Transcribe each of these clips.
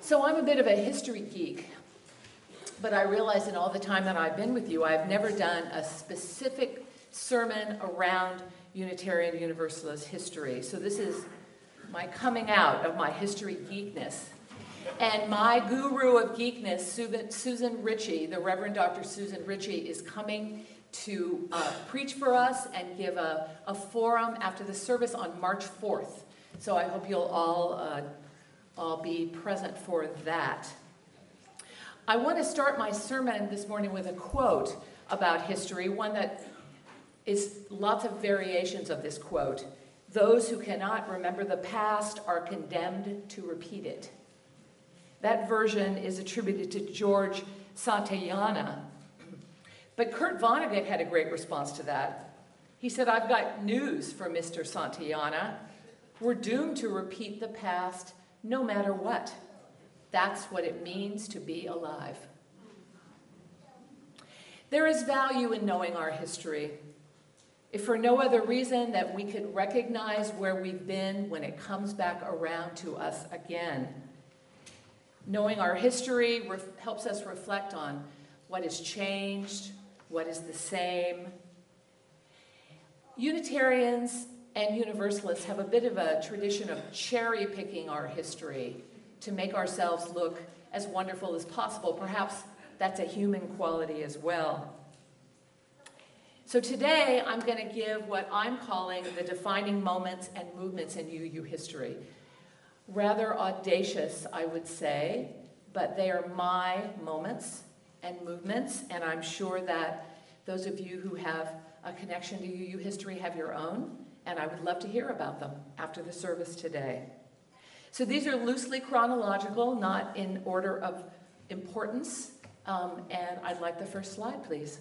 So I'm a bit of a history geek, but I realize in all the time that I've been with you, I've never done a specific sermon around Unitarian Universalist history. So this is my coming out of my history geekness. And my guru of geekness, Susan Ritchie, the Reverend Dr. Susan Ritchie, is coming to preach for us and give a forum after the service on March 4th. So I hope you'll all be present for that. I want to start my sermon this morning with a quote about history, one that is lots of variations of this quote. Those who cannot remember the past are condemned to repeat it. That version is attributed to George Santayana. But Kurt Vonnegut had a great response to that. He said, "I've got news for Mr. Santayana. We're doomed to repeat the past no matter what. That's what it means to be alive." There is value in knowing our history, if for no other reason that we could recognize where we've been when it comes back around to us again. Knowing our history helps us reflect on what has changed, what is the same. Unitarians and Universalists have a bit of a tradition of cherry-picking our history to make ourselves look as wonderful as possible. Perhaps that's a human quality as well. So today, I'm going to give what I'm calling the defining moments and movements in UU history. Rather audacious, I would say, but they are my moments and movements, and I'm sure that those of you who have a connection to UU history have your own, and I would love to hear about them after the service today. So these are loosely chronological, not in order of importance, and I'd like the first slide, please.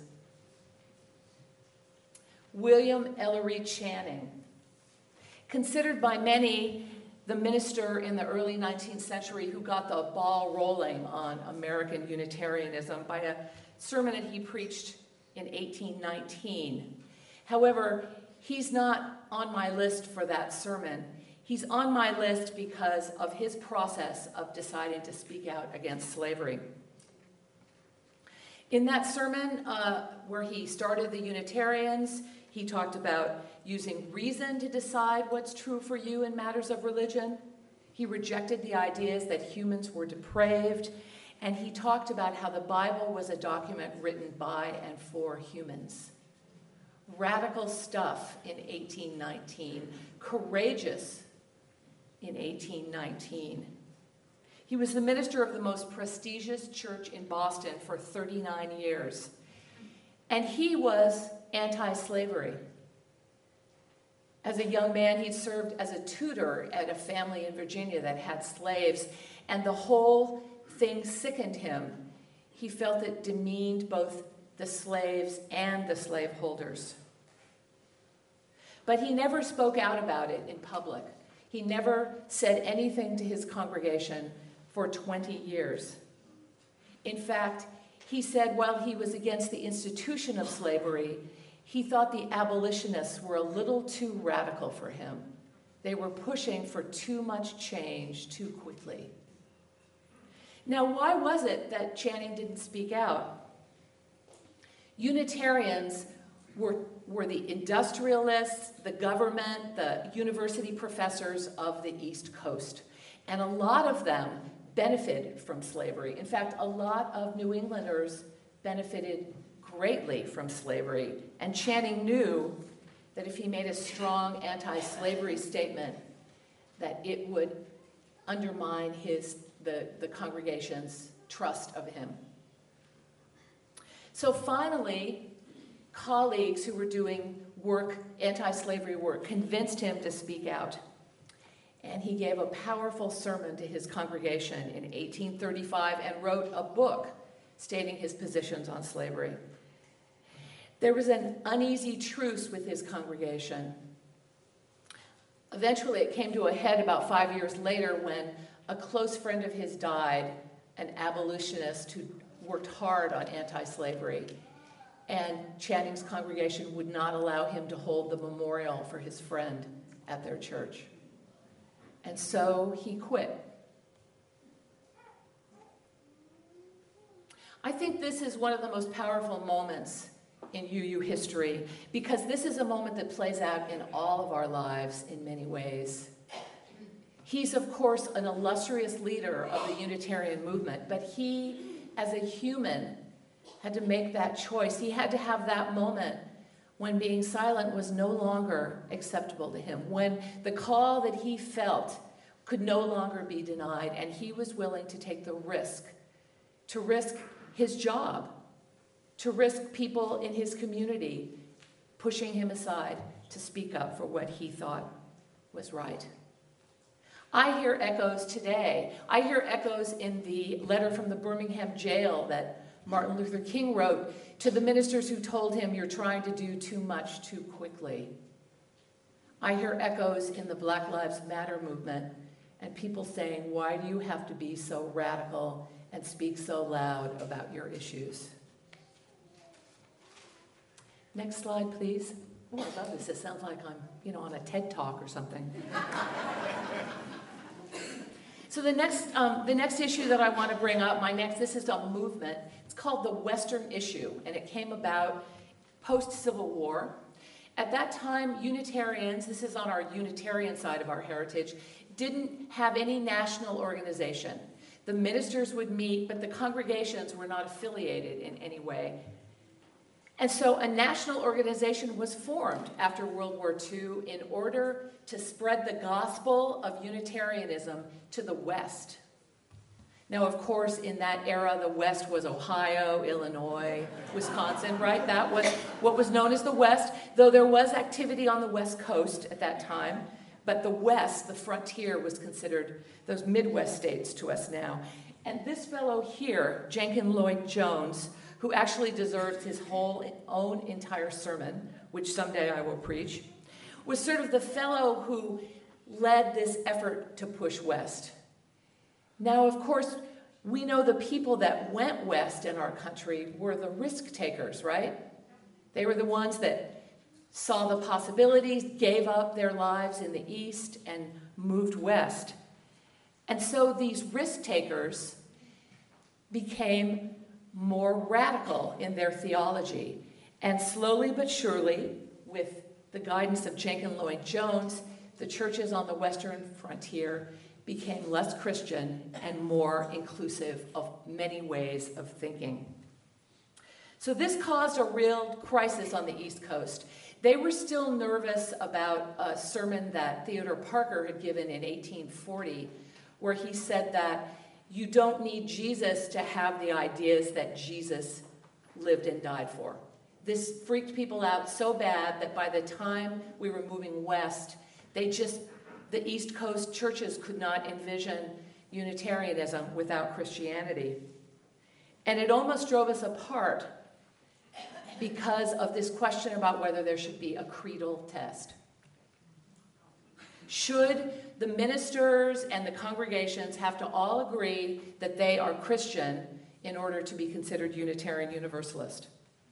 William Ellery Channing. Considered by many the minister in the early 19th century who got the ball rolling on American Unitarianism by a sermon that he preached in 1819. However, he's not on my list for that sermon. He's on my list because of his process of deciding to speak out against slavery. In that sermon, where he started the Unitarians, he talked about using reason to decide what's true for you in matters of religion. He rejected the ideas that humans were depraved, and he talked about how the Bible was a document written by and for humans. Radical stuff in 1819, courageous in 1819. He was the minister of the most prestigious church in Boston for 39 years, and he was anti-slavery. As a young man, he'd served as a tutor at a family in Virginia that had slaves, and the whole thing sickened him. He felt it demeaned both the slaves and the slaveholders. But he never spoke out about it in public. He never said anything to his congregation for 20 years. In fact, he said while he was against the institution of slavery, he thought the abolitionists were a little too radical for him. They were pushing for too much change too quickly. Now, why was it that Channing didn't speak out? Unitarians were the industrialists, the government, the university professors of the East Coast. And a lot of them benefited from slavery. In fact, a lot of New Englanders benefited greatly from slavery. And Channing knew that if he made a strong anti-slavery statement, that it would undermine the congregation's trust of him. So finally, colleagues who were doing work, anti-slavery work, convinced him to speak out. And he gave a powerful sermon to his congregation in 1835 and wrote a book stating his positions on slavery. There was an uneasy truce with his congregation. Eventually, it came to a head about 5 years later when a close friend of his died, an abolitionist who worked hard on anti-slavery. And Channing's congregation would not allow him to hold the memorial for his friend at their church. And so he quit. I think this is one of the most powerful moments in UU history, because this is a moment that plays out in all of our lives in many ways. He's, of course, an illustrious leader of the Unitarian movement, but he, as a human, had to make that choice. He had to have that moment when being silent was no longer acceptable to him, when the call that he felt could no longer be denied, and he was willing to take the risk, to risk his job, to risk people in his community pushing him aside to speak up for what he thought was right. I hear echoes today. I hear echoes in the letter from the Birmingham jail that Martin Luther King wrote to the ministers who told him, "You're trying to do too much too quickly." I hear echoes in the Black Lives Matter movement and people saying, "Why do you have to be so radical and speak so loud about your issues?" Next slide, please. Oh, I love this. It sounds like I'm, on a TED Talk or something. So the next issue that I want to bring up, this is a movement. It's called the Western Issue, and it came about post-Civil War. At that time, Unitarians, this is on our Unitarian side of our heritage, didn't have any national organization. The ministers would meet, but the congregations were not affiliated in any way. And so a national organization was formed after World War II in order to spread the gospel of Unitarianism to the West. Now, of course, in that era, the West was Ohio, Illinois, Wisconsin, right? That was what was known as the West, though there was activity on the West Coast at that time. But the West, the frontier, was considered those Midwest states to us now. And this fellow here, Jenkyn Lloyd Jones, who actually deserves his own entire sermon, which someday I will preach, was sort of the fellow who led this effort to push west. Now, of course, we know the people that went west in our country were the risk takers, right? They were the ones that saw the possibilities, gave up their lives in the East, and moved west. And so these risk takers became more radical in their theology. And slowly but surely, with the guidance of Jenkyn Lloyd Jones, the churches on the western frontier became less Christian and more inclusive of many ways of thinking. So this caused a real crisis on the East Coast. They were still nervous about a sermon that Theodore Parker had given in 1840, where he said that you don't need Jesus to have the ideas that Jesus lived and died for. This freaked people out so bad that by the time we were moving west, the East Coast churches could not envision Unitarianism without Christianity. And it almost drove us apart because of this question about whether there should be a creedal test. Should the ministers and the congregations have to all agree that they are Christian in order to be considered Unitarian Universalist?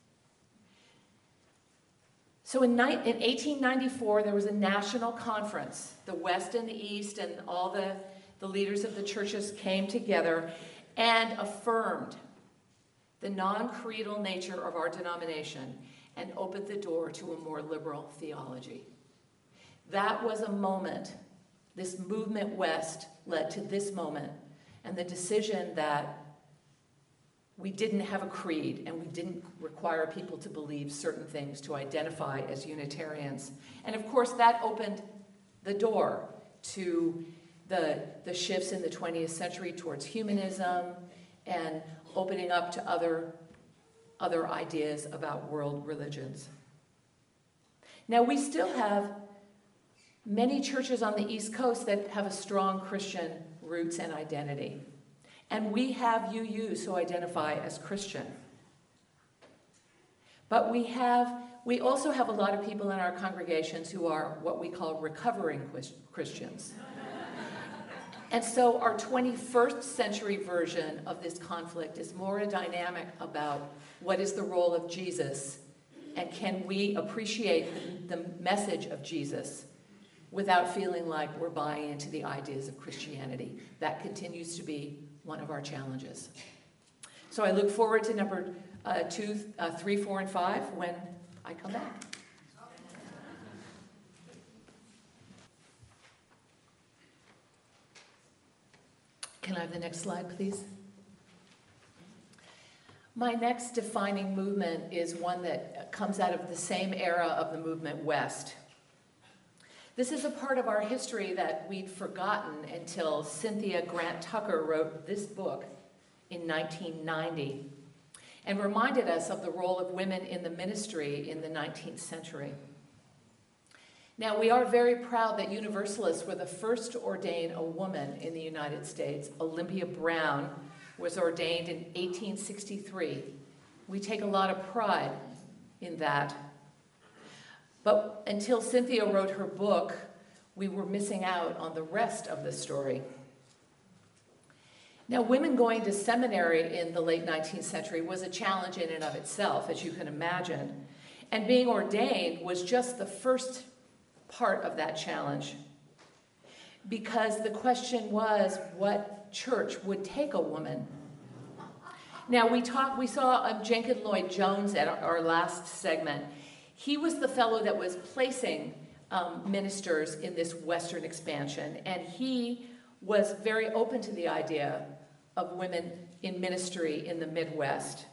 So in 1894, there was a national conference. The West and the East and all the leaders of the churches came together and affirmed the non-creedal nature of our denomination and opened the door to a more liberal theology. That was a moment. This movement west led to this moment and the decision that we didn't have a creed and we didn't require people to believe certain things to identify as Unitarians. And of course, that opened the door to the shifts in the 20th century towards humanism and opening up to other ideas about world religions. Now, we still have many churches on the East Coast that have a strong Christian roots and identity. And we have UUs who identify as Christian. But we also have a lot of people in our congregations who are what we call recovering Christians. And so our 21st century version of this conflict is more a dynamic about what is the role of Jesus and can we appreciate the message of Jesus without feeling like we're buying into the ideas of Christianity. That continues to be one of our challenges. So I look forward to number 2, 3, 4, and 5 when I come back. Can I have the next slide, please? My next defining movement is one that comes out of the same era of the movement West. This is a part of our history that we'd forgotten until Cynthia Grant Tucker wrote this book in 1990 and reminded us of the role of women in the ministry in the 19th century. Now, we are very proud that Universalists were the first to ordain a woman in the United States. Olympia Brown was ordained in 1863. We take a lot of pride in that. But until Cynthia wrote her book, we were missing out on the rest of the story. Now, women going to seminary in the late 19th century was a challenge in and of itself, as you can imagine. And being ordained was just the first part of that challenge. Because the question was, what church would take a woman? Now, we saw Jenkins Lloyd Jones at our last segment. He was the fellow that was placing ministers in this Western expansion, and he was very open to the idea of women in ministry in the Midwest.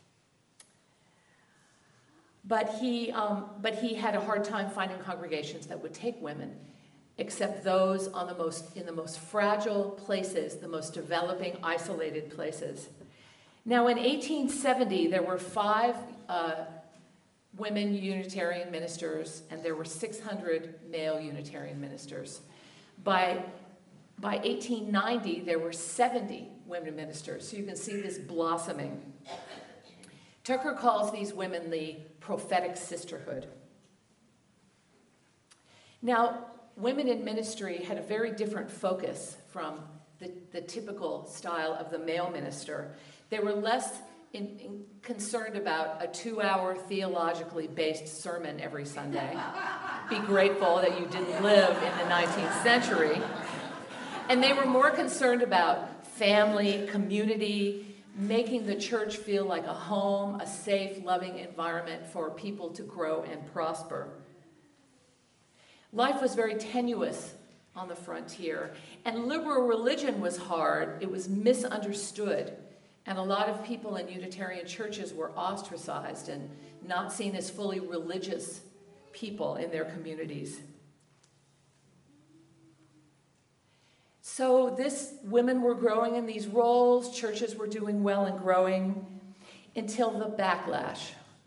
But he had a hard time finding congregations that would take women, except those in the most fragile places, the most developing, isolated places. Now, in 1870, there were 5 women Unitarian ministers, and there were 600 male Unitarian ministers. By 1890, there were 70 women ministers, so you can see this blossoming. Tucker calls these women the prophetic sisterhood. Now, women in ministry had a very different focus from the typical style of the male minister. They were less concerned about a 2-hour theologically based sermon every Sunday. Be grateful that you didn't live in the 19th century. And they were more concerned about family, community, making the church feel like a home, a safe, loving environment for people to grow and prosper. Life was very tenuous on the frontier, and liberal religion was hard. It was misunderstood, and a lot of people in Unitarian churches were ostracized and not seen as fully religious people in their communities. So women were growing in these roles, churches were doing well and growing, until the backlash.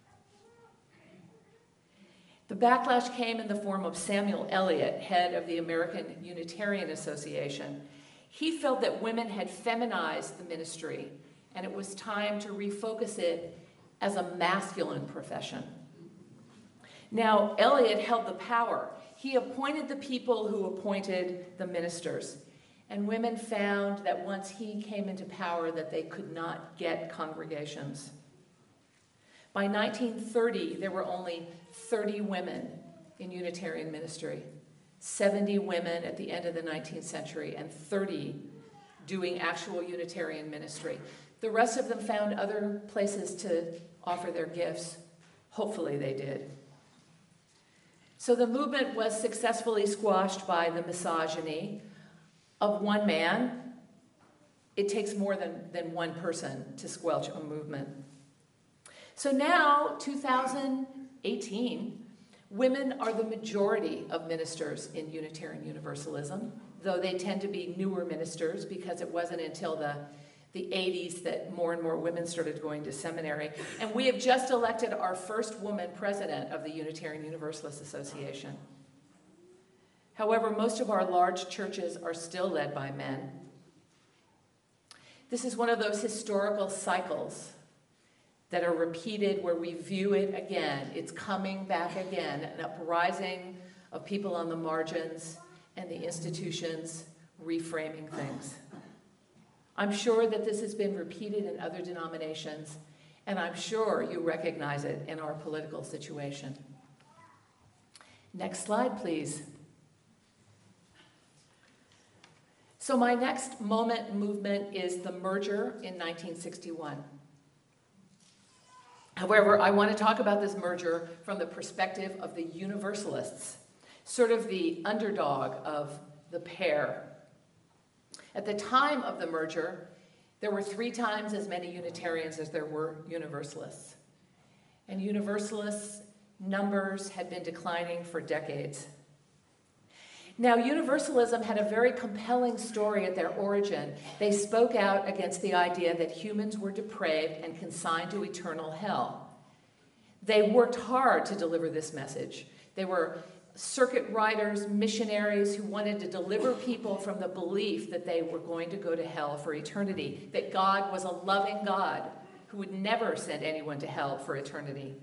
The backlash came in the form of Samuel Eliot, head of the American Unitarian Association. He felt that women had feminized the ministry, and it was time to refocus it as a masculine profession. Now, Eliot held the power. He appointed the people who appointed the ministers. And women found that once he came into power that they could not get congregations. By 1930, there were only 30 women in Unitarian ministry, 70 women at the end of the 19th century, and 30 doing actual Unitarian ministry. The rest of them found other places to offer their gifts. Hopefully they did. So the movement was successfully squashed by the misogyny of one man. It takes more than one person to squelch a movement. So now, 2018, women are the majority of ministers in Unitarian Universalism, though they tend to be newer ministers because it wasn't until the 80s that more and more women started going to seminary. And we have just elected our first woman president of the Unitarian Universalist Association. However, most of our large churches are still led by men. This is one of those historical cycles that are repeated where we view it again. It's coming back again, an uprising of people on the margins and the institutions reframing things. I'm sure that this has been repeated in other denominations, and I'm sure you recognize it in our political situation. Next slide, please. So my next movement is the merger in 1961. However, I want to talk about this merger from the perspective of the Universalists, sort of the underdog of the pair. At the time of the merger, there were 3 times as many Unitarians as there were Universalists. And Universalists' numbers had been declining for decades. Now, Universalism had a very compelling story at their origin. They spoke out against the idea that humans were depraved and consigned to eternal hell. They worked hard to deliver this message. They were circuit riders, missionaries who wanted to deliver people from the belief that they were going to go to hell for eternity, that God was a loving God who would never send anyone to hell for eternity.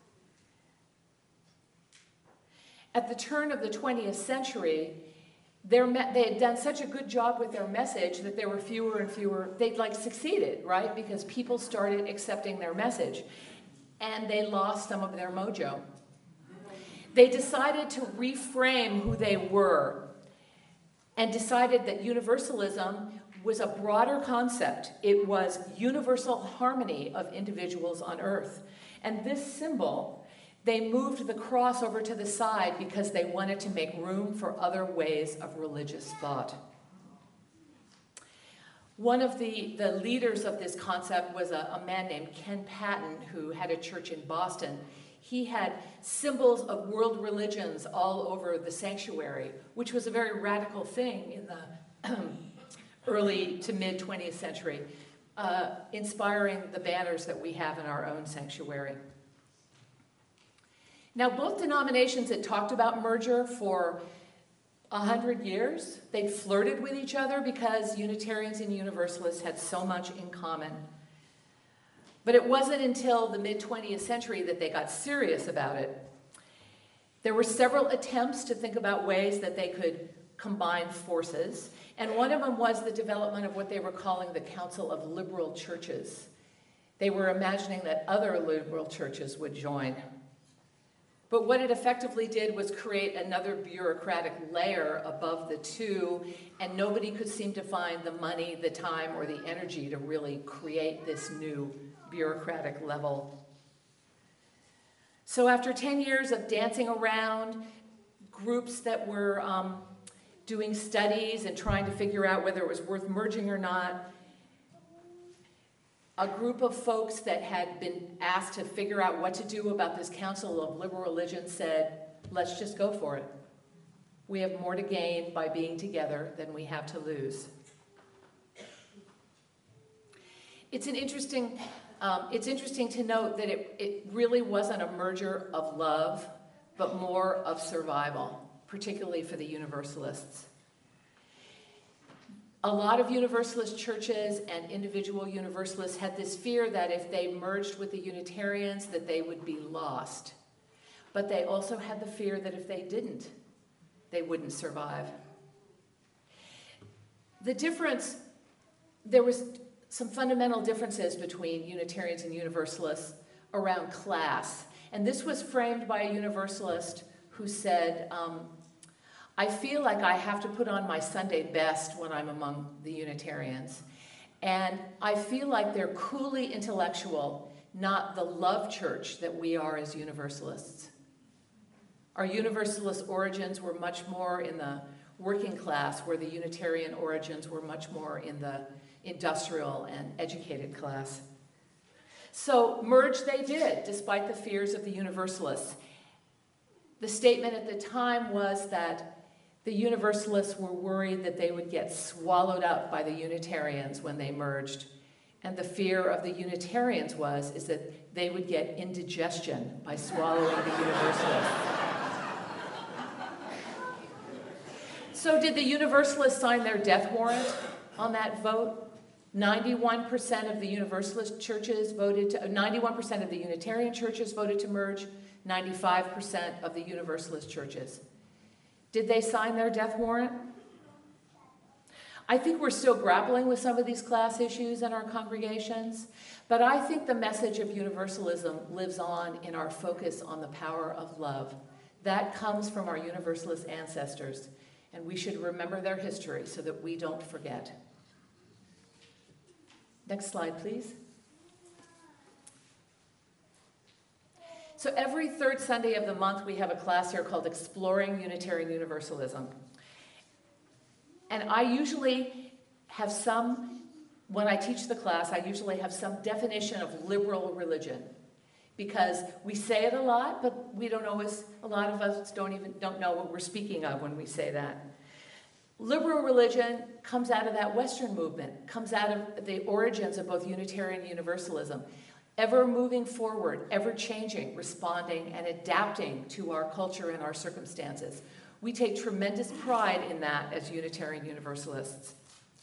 At the turn of the 20th century, they had done such a good job with their message that there were fewer and fewer. They'd succeeded, right? Because people started accepting their message. And they lost some of their mojo. They decided to reframe who they were and decided that universalism was a broader concept. It was universal harmony of individuals on earth. And this symbol, they moved the cross over to the side because they wanted to make room for other ways of religious thought. One of the leaders of this concept was a man named Ken Patton, who had a church in Boston. He had symbols of world religions all over the sanctuary, which was a very radical thing in the early to mid 20th century, inspiring the banners that we have in our own sanctuary. Now, both denominations had talked about merger for 100 years. They'd flirted with each other because Unitarians and Universalists had so much in common. But it wasn't until the mid-20th century that they got serious about it. There were several attempts to think about ways that they could combine forces, and one of them was the development of what they were calling the Council of Liberal Churches. They were imagining that other liberal churches would join. But what it effectively did was create another bureaucratic layer above the two, and nobody could seem to find the money, the time, or the energy to really create this new bureaucratic level. So after 10 years of dancing around, groups that were doing studies and trying to figure out whether it was worth merging or not, a group of folks that had been asked to figure out what to do about this Council of Liberal Religions said, let's just go for it. We have more to gain by being together than we have to lose. It's interesting to note that it really wasn't a merger of love, but more of survival, particularly for the Universalists. A lot of Universalist churches and individual Universalists had this fear that if they merged with the Unitarians, that they would be lost. But they also had the fear that if they didn't, they wouldn't survive. There was some fundamental differences between Unitarians and Universalists around class. And this was framed by a Universalist who said, I feel like I have to put on my Sunday best when I'm among the Unitarians. And I feel like they're coolly intellectual, not the love church that we are as Universalists. Our Universalist origins were much more in the working class, where the Unitarian origins were much more in the industrial and educated class. So merge they did, despite the fears of the Universalists. The statement at the time was that the Universalists were worried that they would get swallowed up by the Unitarians when they merged. And the fear of the Unitarians is that they would get indigestion by swallowing the Universalists. So did the Universalists sign their death warrant on that vote? 91% of the Universalist churches voted to, 91% of the Unitarian churches voted to merge, 95% of the Universalist churches. Did they sign their death warrant? I think we're still grappling with some of these class issues in our congregations, but I think the message of Universalism lives on in our focus on the power of love. That comes from our Universalist ancestors, and we should remember their history so that we don't forget. Next slide, please. So every third Sunday of the month, we have a class here called Exploring Unitarian Universalism. And I usually have when I teach the class, I usually have some definition of liberal religion. Because we say it a lot, but we don't always, a lot of us don't know what we're speaking of when we say that. Liberal religion comes out of that Western movement, comes out of the origins of both Unitarian and Universalism. Ever moving forward, ever changing, responding, and adapting to our culture and our circumstances. We take tremendous pride in that as Unitarian Universalists.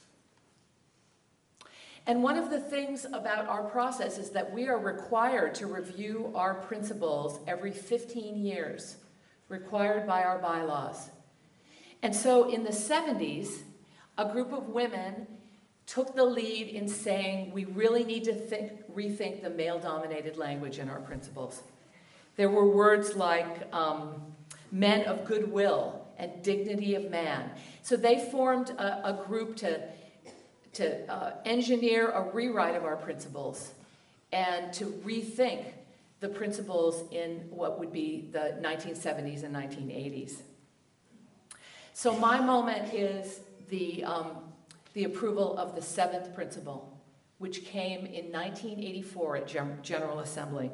And one of the things about our process is that we are required to review our principles every 15 years, required by our bylaws. And so in the 70s, a group of women took the lead in saying we really need to rethink the male-dominated language in our principles. There were words like men of goodwill and dignity of man. So they formed a group to engineer a rewrite of our principles and to rethink the principles in what would be the 1970s and 1980s. So my moment is the approval of the seventh principle, which came in 1984 at General Assembly.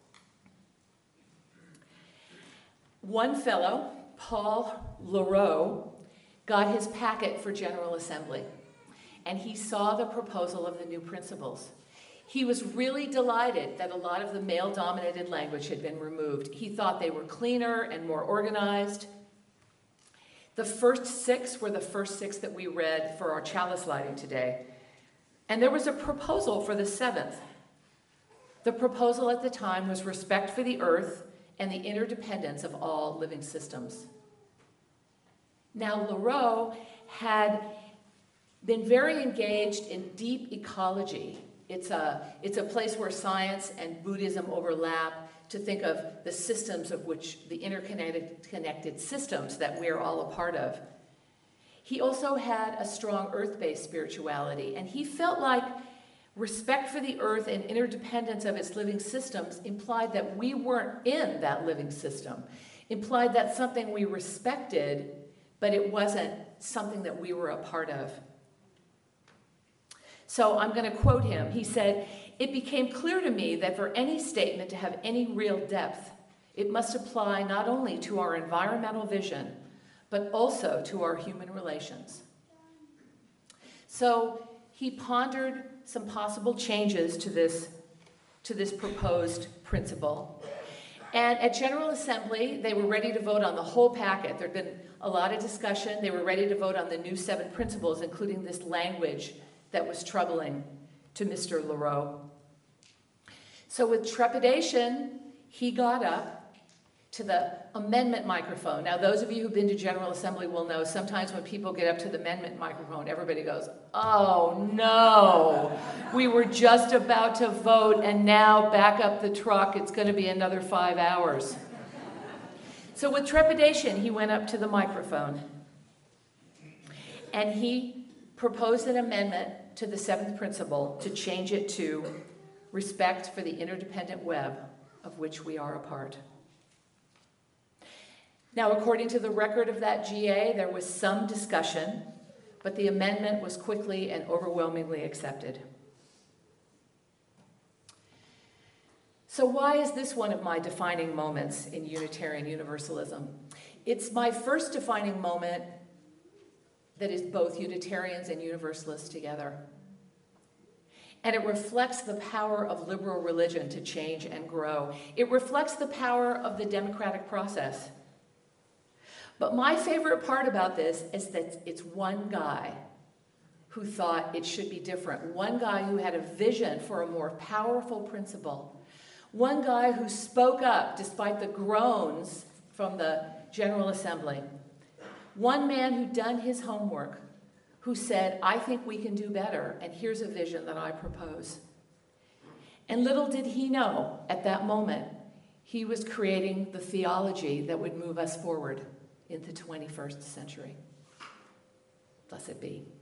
One fellow, Paul Leroux, got his packet for General Assembly, and he saw the proposal of the new principles. He was really delighted that a lot of the male-dominated language had been removed. He thought they were cleaner and more organized. The first 6 were the first 6 that we read for our chalice lighting today. And there was a proposal for the 7th. The proposal at the time was respect for the earth and the interdependence of all living systems. Now, Leroux had been very engaged in deep ecology. It's a place where science and Buddhism overlap, to think of the systems of which, the interconnected systems that we're all a part of. He also had a strong earth-based spirituality, and he felt like respect for the earth and interdependence of its living systems implied that we weren't in that living system, implied that something we respected, but it wasn't something that we were a part of. So I'm going to quote him. He said, "It became clear to me that for any statement to have any real depth, it must apply not only to our environmental vision, but also to our human relations." So he pondered some possible changes to this proposed principle. And at General Assembly, they were ready to vote on the whole packet. There'd been a lot of discussion. They were ready to vote on the new 7 principles, including this language that was troubling to Mr. Leroux. So with trepidation, he got up to the amendment microphone. Now, those of you who've been to General Assembly will know sometimes when people get up to the amendment microphone, everybody goes, "Oh no, we were just about to vote and now back up the truck. It's going to be another 5 hours." So with trepidation, he went up to the microphone and he proposed an amendment to the 7th principle to change it to respect for the interdependent web of which we are a part. Now, according to the record of that GA, there was some discussion, but the amendment was quickly and overwhelmingly accepted. So why is this one of my defining moments in Unitarian Universalism? It's my first defining moment that is both Unitarians and Universalists together. And it reflects the power of liberal religion to change and grow. It reflects the power of the democratic process. But my favorite part about this is that it's one guy who thought it should be different. One guy who had a vision for a more powerful principle. One guy who spoke up despite the groans from the General Assembly. One man who'd done his homework, who said, "I think we can do better, and here's a vision that I propose." And little did he know, at that moment, he was creating the theology that would move us forward in the 21st century. Blessed be.